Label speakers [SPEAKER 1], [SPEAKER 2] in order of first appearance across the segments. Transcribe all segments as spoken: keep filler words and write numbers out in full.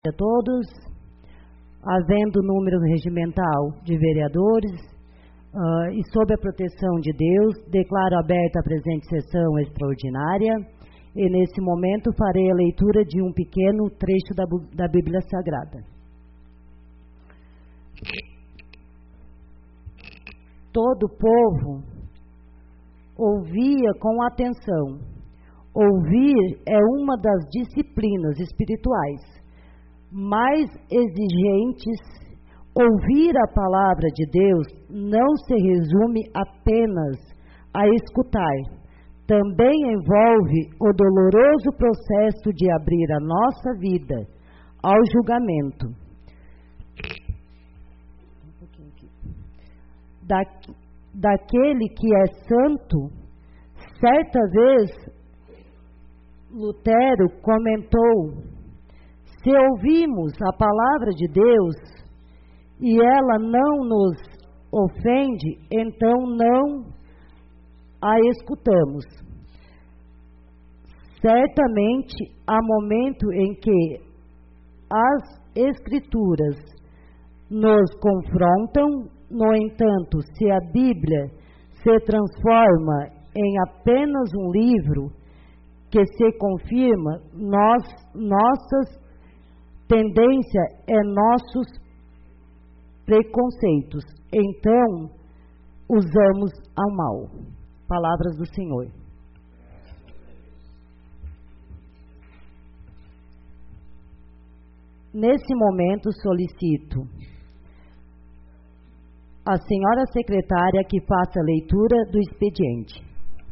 [SPEAKER 1] A todos, havendo número regimental de vereadores uh, e sob a proteção de Deus, declaro aberta a presente sessão extraordinária e nesse momento farei a leitura de um pequeno trecho da, da Bíblia Sagrada. Todo o povo ouvia com atenção. Ouvir é uma das disciplinas espirituais mais exigentes. Ouvir a palavra de Deus não se resume apenas a escutar. Também envolve o doloroso processo de abrir a nossa vida ao julgamento. Da, daquele que é santo. Certa vez, Lutero comentou: se ouvimos a palavra de Deus e ela não nos ofende, então não a escutamos. Certamente há momento em que as Escrituras nos confrontam. No entanto, se a Bíblia se transforma em apenas um livro que se confirma, nós, nossas tendência é nossos preconceitos. Então, usamos ao mal. Palavras do Senhor. Nesse momento, solicito a senhora secretária que faça a leitura do expediente.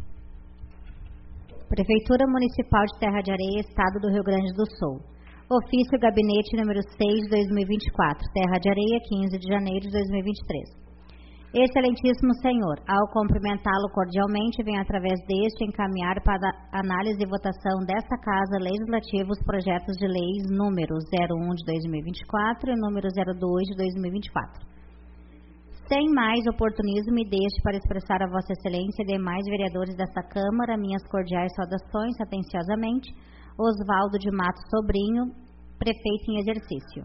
[SPEAKER 2] Prefeitura Municipal de Terra de Areia, Estado do Rio Grande do Sul. Ofício Gabinete número seis de dois mil e vinte e quatro, Terra de Areia, quinze de janeiro de dois mil e vinte e três. Excelentíssimo Senhor, ao cumprimentá-lo cordialmente, venho através deste encaminhar para análise e votação desta Casa Legislativa os projetos de leis número zero um de dois mil e vinte e quatro e número zero dois de dois mil e vinte e quatro. Sem mais oportunismo, me deixe para expressar a Vossa Excelência e demais vereadores desta Câmara minhas cordiais saudações, atenciosamente, Osvaldo de Matos Sobrinho, prefeito em exercício.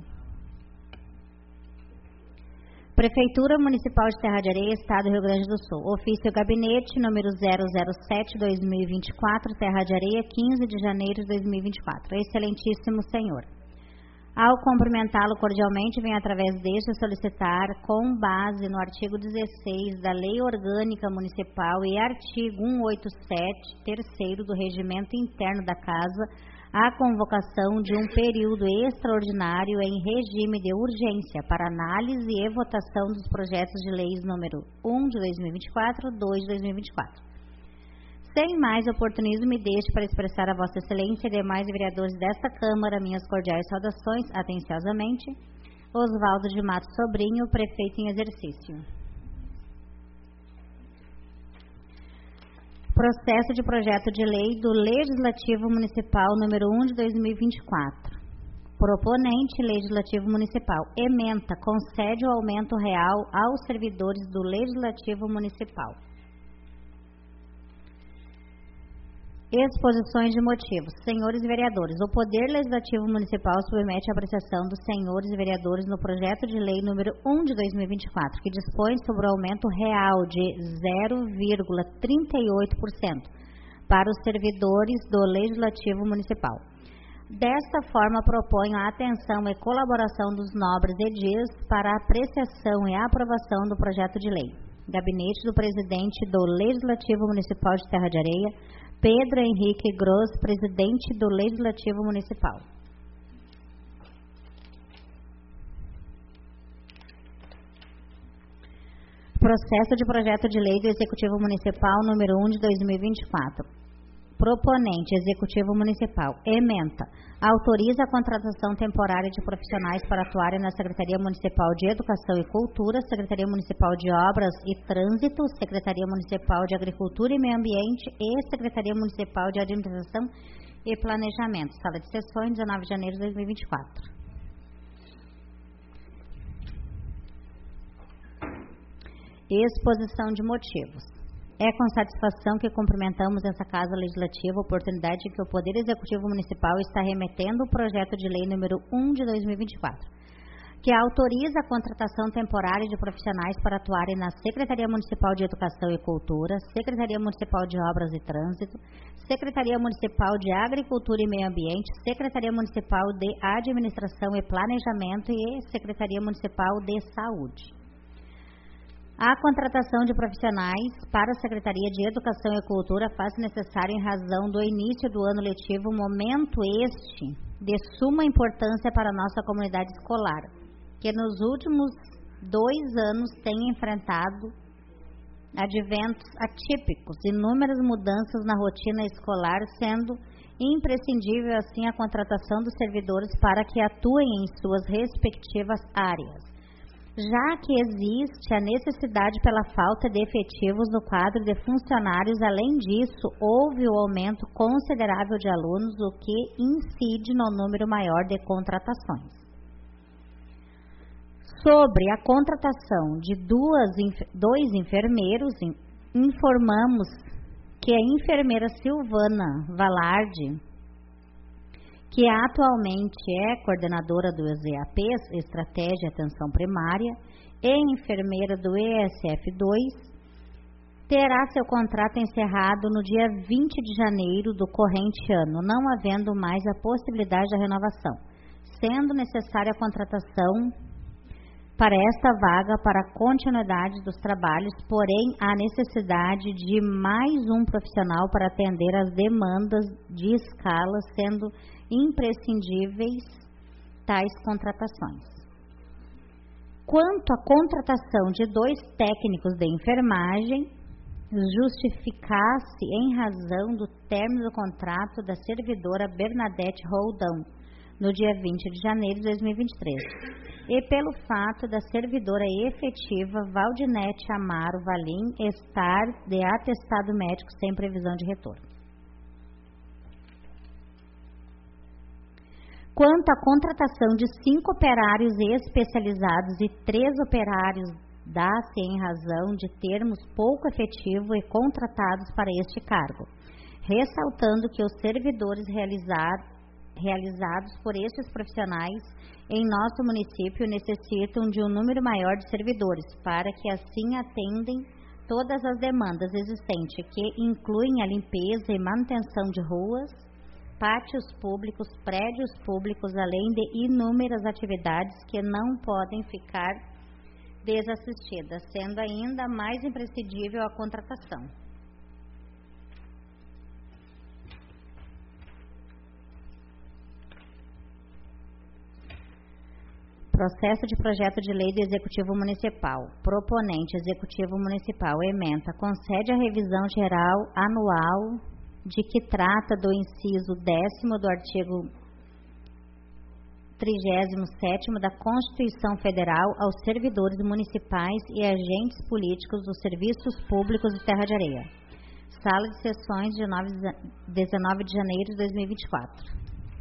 [SPEAKER 2] Prefeitura Municipal de Terra de Areia, Estado do Rio Grande do Sul. Ofício Gabinete número zero zero sete de dois mil e vinte e quatro, Terra de Areia, quinze de janeiro de dois mil e vinte e quatro. Excelentíssimo Senhor, ao cumprimentá-lo cordialmente, venho através deste solicitar, com base no artigo dezesseis da Lei Orgânica Municipal e artigo cento e oitenta e sete, terceiro do Regimento Interno da Casa, a convocação de um período extraordinário em regime de urgência para análise e votação dos projetos de leis número um de dois mil e vinte e quatro, dois de dois mil e vinte e quatro. Sem mais oportunismo, me deixe para expressar a Vossa Excelência e demais vereadores desta Câmara minhas cordiais saudações, atenciosamente, Osvaldo de Matos Sobrinho, prefeito em exercício. Processo de projeto de lei do Legislativo Municipal número um de dois mil e vinte e quatro. Proponente Legislativo Municipal. Ementa, concede o aumento real aos servidores do Legislativo Municipal. Exposições de motivos. Senhores vereadores, o Poder Legislativo Municipal submete a apreciação dos senhores vereadores no projeto de lei número um de dois mil e vinte e quatro, que dispõe sobre o aumento real de zero vírgula trinta e oito por cento para os servidores do Legislativo Municipal. Desta forma, proponho a atenção e colaboração dos nobres edis para a apreciação e aprovação do projeto de lei. Gabinete do Presidente do Legislativo Municipal de Terra de Areia, Pedro Henrique Gross, presidente do Legislativo Municipal. Processo de projeto de lei do Executivo Municipal número um de dois mil e vinte e quatro. Proponente, Executivo Municipal. Ementa, autoriza a contratação temporária de profissionais para atuarem na Secretaria Municipal de Educação e Cultura, Secretaria Municipal de Obras e Trânsito, Secretaria Municipal de Agricultura e Meio Ambiente e Secretaria Municipal de Administração e Planejamento. Sala de sessões, dezenove de janeiro de dois mil e vinte e quatro. Exposição de motivos. É com satisfação que cumprimentamos essa Casa Legislativa, oportunidade em que o Poder Executivo Municipal está remetendo o projeto de lei número um de dois mil e vinte e quatro, que autoriza a contratação temporária de profissionais para atuarem na Secretaria Municipal de Educação e Cultura, Secretaria Municipal de Obras e Trânsito, Secretaria Municipal de Agricultura e Meio Ambiente, Secretaria Municipal de Administração e Planejamento e Secretaria Municipal de Saúde. A contratação de profissionais para a Secretaria de Educação e Cultura faz-se necessária em razão do início do ano letivo, momento este de suma importância para a nossa comunidade escolar, que nos últimos dois anos tem enfrentado adventos atípicos, inúmeras mudanças na rotina escolar, sendo imprescindível assim a contratação dos servidores para que atuem em suas respectivas áreas, já que existe a necessidade pela falta de efetivos no quadro de funcionários. Além disso, houve o aumento considerável de alunos, o que incide no número maior de contratações. Sobre a contratação de duas, dois enfermeiros, informamos que a enfermeira Silvana Valarde, que atualmente é coordenadora do E Z A P, Estratégia e Atenção Primária, e enfermeira do E S F dois, terá seu contrato encerrado no dia vinte de janeiro do corrente ano, não havendo mais a possibilidade da renovação, sendo necessária a contratação para esta vaga para a continuidade dos trabalhos, porém há necessidade de mais um profissional para atender às demandas de escala, sendo imprescindíveis tais contratações. Quanto à contratação de dois técnicos de enfermagem, justificasse em razão do término do contrato da servidora Bernadette Roldão, no dia vinte de janeiro de dois mil e vinte e três, e pelo fato da servidora efetiva Valdinete Amaro Valim estar de atestado médico sem previsão de retorno. Quanto à contratação de cinco operários especializados e três operários, dá-se em razão de termos pouco efetivo e contratados para este cargo, ressaltando que os servidores realizar, realizados por estes profissionais em nosso município necessitam de um número maior de servidores, para que assim atendem todas as demandas existentes, que incluem a limpeza e manutenção de ruas, pátios públicos, prédios públicos, além de inúmeras atividades que não podem ficar desassistidas, sendo ainda mais imprescindível a contratação. Processo de projeto de lei do Executivo Municipal. Proponente, Executivo Municipal, ementa, concede a revisão geral anual de que trata do inciso décimo do artigo trigésimo sétimo da Constituição Federal aos servidores municipais e agentes políticos dos serviços públicos de Terra de Areia. Sala de sessões de dezenove de janeiro de dois mil e vinte e quatro.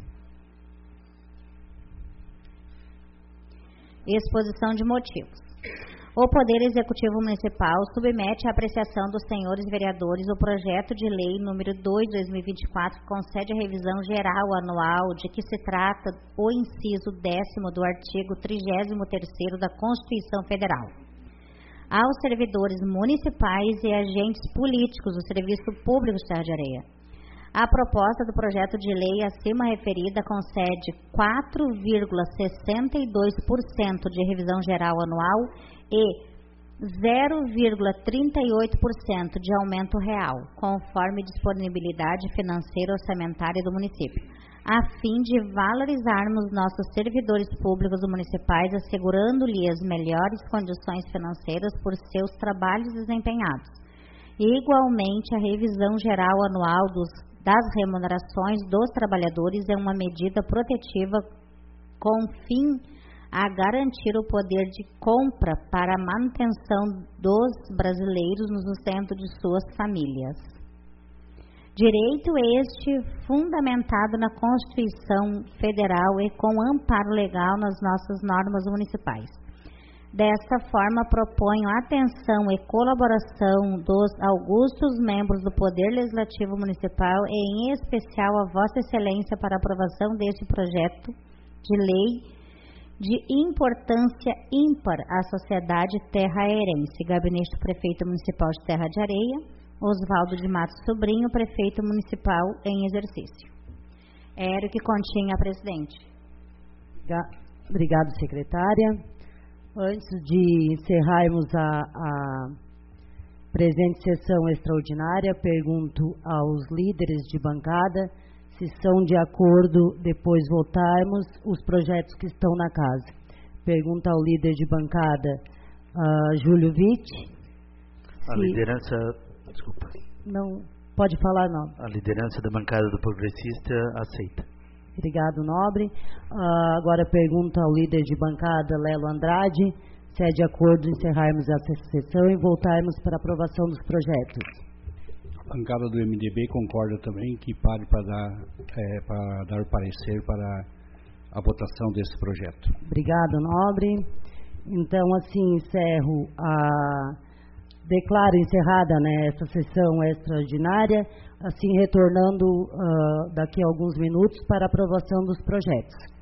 [SPEAKER 2] Exposição de motivos. O Poder Executivo Municipal submete à apreciação dos senhores vereadores o projeto de lei número dois de dois mil e vinte e quatro, que concede a revisão geral anual de que se trata o inciso décimo do artigo trigésimo terceiro da Constituição Federal, aos servidores municipais e agentes políticos do Serviço Público de Terra de Areia. A proposta do projeto de lei acima referida concede quatro vírgula sessenta e dois por cento de revisão geral anual e zero vírgula trinta e oito por cento de aumento real, conforme disponibilidade financeira orçamentária do município, a fim de valorizarmos nossos servidores públicos municipais, assegurando-lhes as melhores condições financeiras por seus trabalhos desempenhados. Igualmente, a revisão geral anual dos das remunerações dos trabalhadores é uma medida protetiva com fim a garantir o poder de compra para a manutenção dos brasileiros no sustento de suas famílias. Direito este fundamentado na Constituição Federal e com amparo legal nas nossas normas municipais. Dessa forma, proponho a atenção e colaboração dos augustos membros do Poder Legislativo Municipal e, em especial, a Vossa Excelência para a aprovação deste projeto de lei de importância ímpar à sociedade terra-airense. Gabinete do Prefeito Municipal de Serra de Areia, Oswaldo de Matos Sobrinho, Prefeito Municipal em exercício. Era o que continha, presidente.
[SPEAKER 1] Obrigado, secretária. Antes de encerrarmos a, a presente sessão extraordinária, pergunto aos líderes de bancada se são de acordo, depois votarmos, os projetos que estão na casa. Pergunta ao líder de bancada, uh, Júlio Witt.
[SPEAKER 3] A liderança, desculpa.
[SPEAKER 1] Não, pode falar não.
[SPEAKER 3] A liderança da bancada do Progressista aceita.
[SPEAKER 1] Obrigado, Nobre. Uh, agora pergunta ao líder de bancada, Lelo Andrade, se é de acordo encerrarmos essa sessão e voltarmos para a aprovação dos projetos.
[SPEAKER 4] A bancada do M D B concorda também que pare para dar, é, para dar parecer para a votação desse projeto.
[SPEAKER 1] Obrigado, Nobre. Então, assim, encerro a... Declaro encerrada, né, essa sessão extraordinária, assim retornando uh, daqui a alguns minutos para a aprovação dos projetos.